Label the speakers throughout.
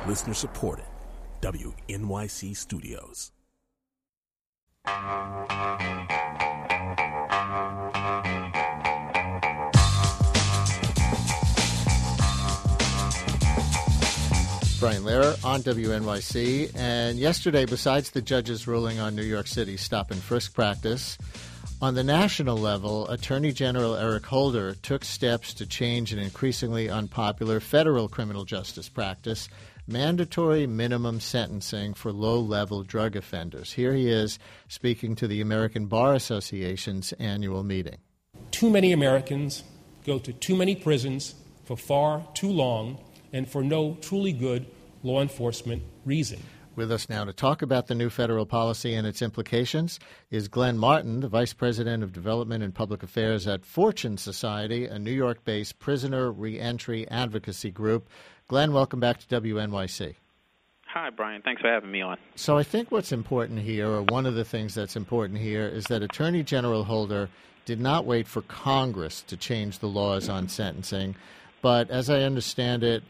Speaker 1: Listener supported. WNYC Studios.
Speaker 2: Brian Lehrer on WNYC. And yesterday, besides the judge's ruling on New York City's stop and frisk practice, on the national level, Attorney General Eric Holder took steps to change an increasingly unpopular federal criminal justice practice, mandatory minimum sentencing for low-level drug offenders. Here he is speaking to the American Bar Association's annual meeting.
Speaker 3: Too many Americans go to too many prisons for far too long and for no truly good law enforcement reason.
Speaker 2: With us now to talk about the new federal policy and its implications is Glenn Martin, the Vice President of Development and Public Affairs at Fortune Society, a New York-based prisoner reentry advocacy group. Glenn, welcome back to WNYC.
Speaker 4: Hi, Brian. Thanks for having me on.
Speaker 2: So I think what's important here, or one of the things that's important here, is that Attorney General Holder did not wait for Congress to change the laws on sentencing, but as I understand it,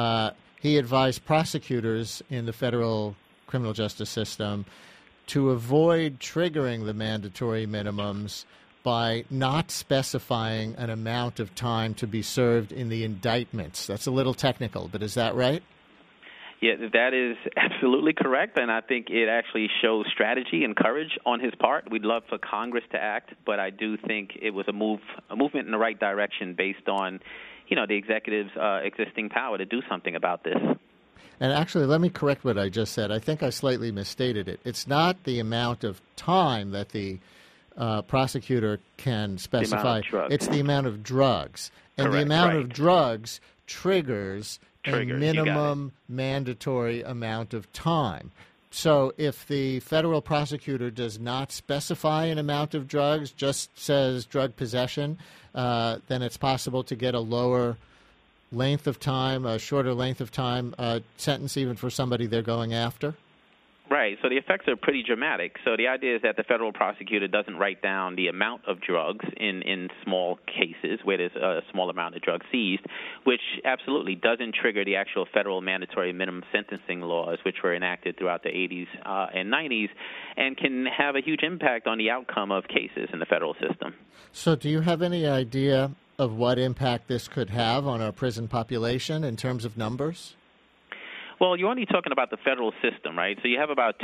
Speaker 2: he advised prosecutors in the federal criminal justice system to avoid triggering the mandatory minimums by not specifying an amount of time to be served in the indictments. That's a little technical, but is that right?
Speaker 4: Yeah, that is absolutely correct, and I think it actually shows strategy and courage on his part. We'd love for Congress to act, but I do think it was a movement in the right direction based on, the executive's existing power to do something about this.
Speaker 2: And actually, let me correct what I just said. I think I slightly misstated it. It's not the amount of time that the prosecutor can specify. It's the amount of drugs. And correct, the amount of drugs triggers a minimum mandatory amount of time. So if the federal prosecutor does not specify an amount of drugs, just says drug possession, then it's possible to get a lower length of time, a shorter length of time sentence even for somebody they're going after?
Speaker 4: Right. So the effects are pretty dramatic. So the idea is that the federal prosecutor doesn't write down the amount of drugs in small cases where there's a small amount of drugs seized, which absolutely doesn't trigger the actual federal mandatory minimum sentencing laws, which were enacted throughout the 80s and 90s, and can have a huge impact on the outcome of cases in the federal system.
Speaker 2: So do you have any idea of what impact this could have on our prison population in terms of numbers?
Speaker 4: Well, you're only talking about the federal system, right? So you have about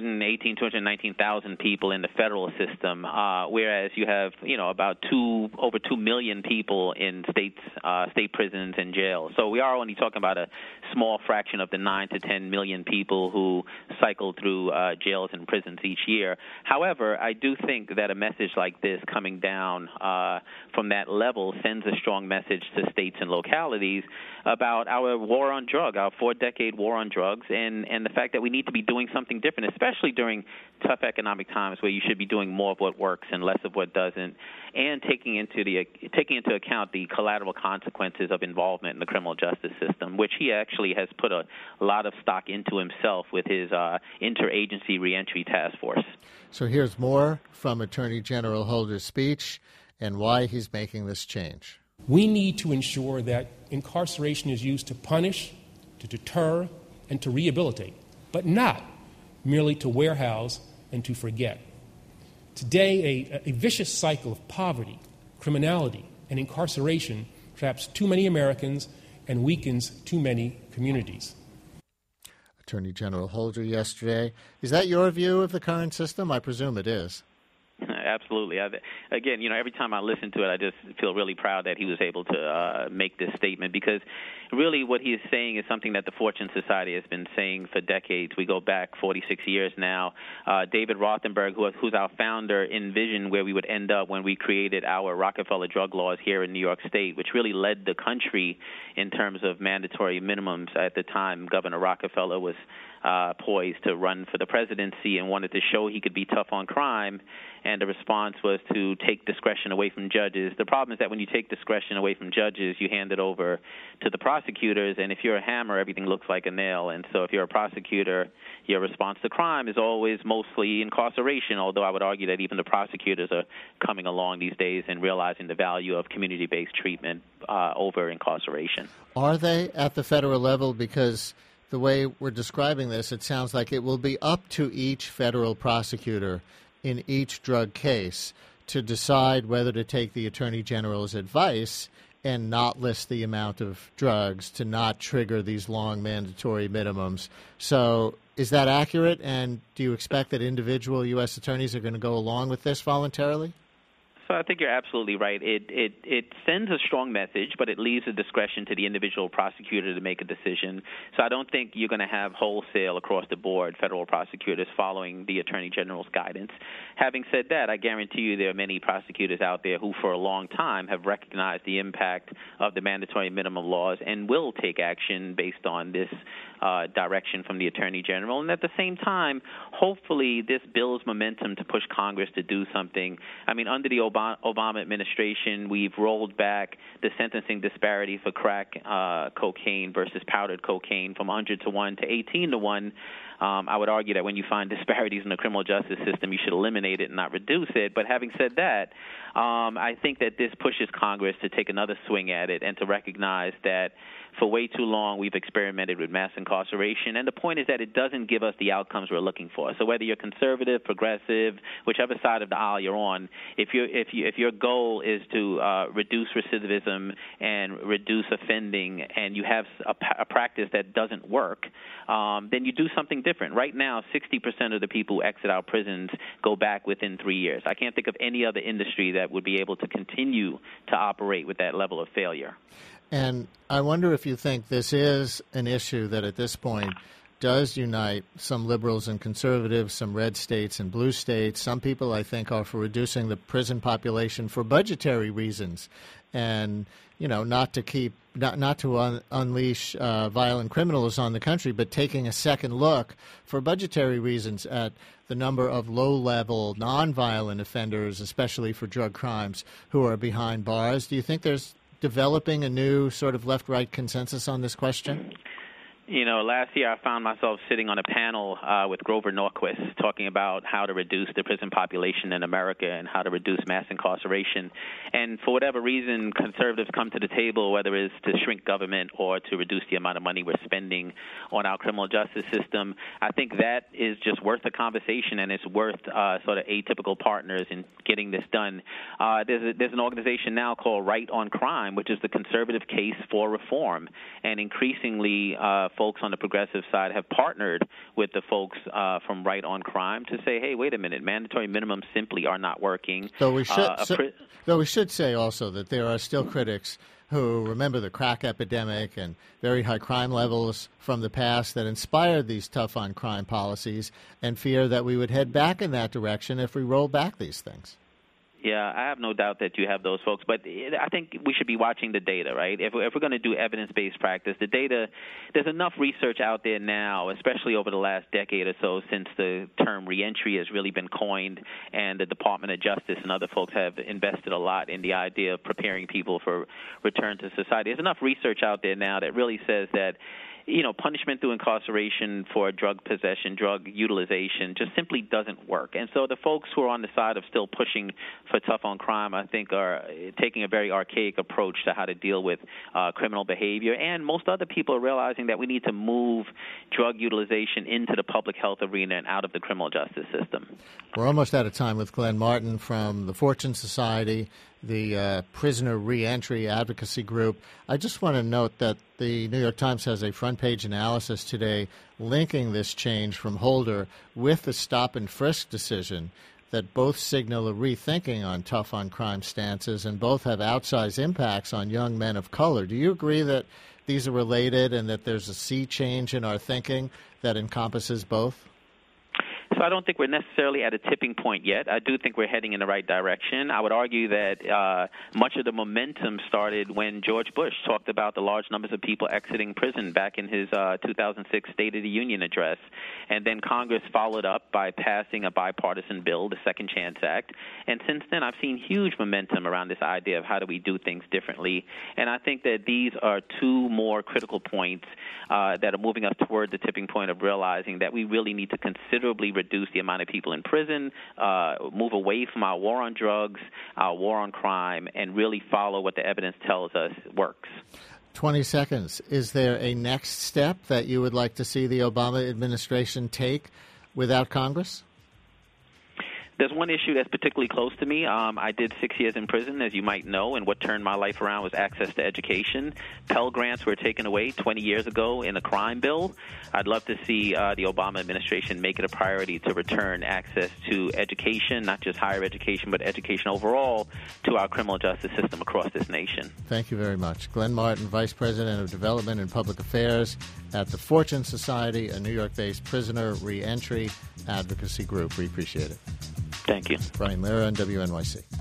Speaker 4: 219,000 people in the federal system, whereas you have, about over 2 million people in state prisons and jails. So we are only talking about a small fraction of the 9 to 10 million people who cycle through jails and prisons each year. However, I do think that a message like this coming down from that level sends a strong message to states and localities about our war on drug, our 4-decade war on drugs, and the fact that we need to be doing something different, especially during tough economic times where you should be doing more of what works and less of what doesn't, and taking into account the collateral consequences of involvement in the criminal justice system, which he actually has put a lot of stock into himself with his interagency reentry task force.
Speaker 2: So here's more from Attorney General Holder's speech and why he's making this change.
Speaker 3: We need to ensure that incarceration is used to punish, to deter, and to rehabilitate, but not merely to warehouse and to forget. Today, a vicious cycle of poverty, criminality, and incarceration traps too many Americans and weakens too many communities.
Speaker 2: Attorney General Holder yesterday. Is that your view of the current system? I presume it is.
Speaker 4: Absolutely. Again, every time I listen to it, I just feel really proud that he was able to make this statement, because really what he is saying is something that the Fortune Society has been saying for decades. We go back 46 years now. David Rothenberg, who's our founder, envisioned where we would end up when we created our Rockefeller drug laws here in New York State, which really led the country in terms of mandatory minimums. At the time, Governor Rockefeller was poised to run for the presidency and wanted to show he could be tough on crime, and the response was to take discretion away from judges. The problem is that when you take discretion away from judges, you hand it over to the prosecutors, and if you're a hammer, everything looks like a nail. And so if you're a prosecutor, your response to crime is always mostly incarceration, although I would argue that even the prosecutors are coming along these days and realizing the value of community-based treatment over incarceration.
Speaker 2: Are they at the federal level? Because the way we're describing this, it sounds like it will be up to each federal prosecutor in each drug case to decide whether to take the Attorney General's advice and not list the amount of drugs, to not trigger these long mandatory minimums. So is that accurate? And do you expect that individual U.S. attorneys are going to go along with this voluntarily?
Speaker 4: So I think you're absolutely right. It sends a strong message, but it leaves the discretion to the individual prosecutor to make a decision. So I don't think you're going to have wholesale across the board federal prosecutors following the Attorney General's guidance. Having said that, I guarantee you there are many prosecutors out there who for a long time have recognized the impact of the mandatory minimum laws and will take action based on this direction from the Attorney General. And at the same time, hopefully this builds momentum to push Congress to do something. I mean, under the Obama administration, we've rolled back the sentencing disparity for crack cocaine versus powdered cocaine from 100 to 1 to 18 to 1. I would argue that when you find disparities in the criminal justice system, you should eliminate it and not reduce it. But having said that, I think that this pushes Congress to take another swing at it and to recognize that for way too long we've experimented with mass incarceration, and the point is that it doesn't give us the outcomes we're looking for. So whether you're conservative, progressive, whichever side of the aisle you're on, if your goal is to reduce recidivism and reduce offending, and you have a practice that doesn't work, then you do something different. Right now, 60% of the people who exit our prisons go back within 3 years. I can't think of any other industry that would be able to continue to operate with that level of failure.
Speaker 2: And I wonder if you think this is an issue that at this point does unite some liberals and conservatives, some red states and blue states. Some people, I think, are for reducing the prison population for budgetary reasons and, you know, not to unleash violent criminals on the country, but taking a second look for budgetary reasons at the number of low-level, nonviolent offenders, especially for drug crimes, who are behind bars. Do you think there's developing a new sort of left-right consensus on this question?
Speaker 4: You know, last year I found myself sitting on a panel with Grover Norquist talking about how to reduce the prison population in America and how to reduce mass incarceration. And for whatever reason, conservatives come to the table, whether it's to shrink government or to reduce the amount of money we're spending on our criminal justice system. I think that is just worth a conversation, and it's worth sort of atypical partners in getting this done. There's an organization now called Right on Crime, which is the conservative case for reform, and increasingly folks on the progressive side have partnered with the folks from Right on Crime to say, hey, wait a minute, mandatory minimums simply are not working.
Speaker 2: Though we should say also that there are still critics who remember the crack epidemic and very high crime levels from the past that inspired these tough-on-crime policies and fear that we would head back in that direction if we roll back these things.
Speaker 4: Yeah, I have no doubt that you have those folks, but I think we should be watching the data, right? If we're going to do evidence-based practice, the data, there's enough research out there now, especially over the last decade or so since the term reentry has really been coined, and the Department of Justice and other folks have invested a lot in the idea of preparing people for return to society. There's enough research out there now that really says that, you know, punishment through incarceration for drug possession, drug utilization just simply doesn't work. And so the folks who are on the side of still pushing for tough on crime, I think, are taking a very archaic approach to how to deal with criminal behavior. And most other people are realizing that we need to move drug utilization into the public health arena and out of the criminal justice system.
Speaker 2: We're almost out of time with Glenn Martin from the Fortune Society, the Prisoner Reentry Advocacy Group. I just want to note that the New York Times has a front-page analysis today linking this change from Holder with the stop-and-frisk decision that both signal a rethinking on tough-on-crime stances and both have outsized impacts on young men of color. Do you agree that these are related and that there's a sea change in our thinking that encompasses both?
Speaker 4: So I don't think we're necessarily at a tipping point yet. I do think we're heading in the right direction. I would argue that much of the momentum started when George Bush talked about the large numbers of people exiting prison back in his 2006 State of the Union address. And then Congress followed up by passing a bipartisan bill, the Second Chance Act. And since then, I've seen huge momentum around this idea of how do we do things differently. And I think that these are two more critical points that are moving us toward the tipping point of realizing that we really need to considerably reduce the amount of people in prison, move away from our war on drugs, our war on crime, and really follow what the evidence tells us works.
Speaker 2: 20 seconds. Is there a next step that you would like to see the Obama administration take without Congress?
Speaker 4: There's one issue that's particularly close to me. I did 6 years in prison, as you might know, and what turned my life around was access to education. Pell Grants were taken away 20 years ago in a crime bill. I'd love to see the Obama administration make it a priority to return access to education, not just higher education, but education overall, to our criminal justice system across this nation.
Speaker 2: Thank you very much. Glenn Martin, Vice President of Development and Public Affairs at the Fortune Society, a New York-based prisoner reentry advocacy group. We appreciate it.
Speaker 4: Thank you.
Speaker 2: Brian Lehrer on WNYC.